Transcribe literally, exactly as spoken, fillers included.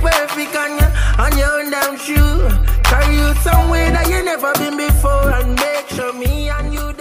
perfect on you, on your own damn shoe. Carry you somewhere that you never been before, and make sure me and you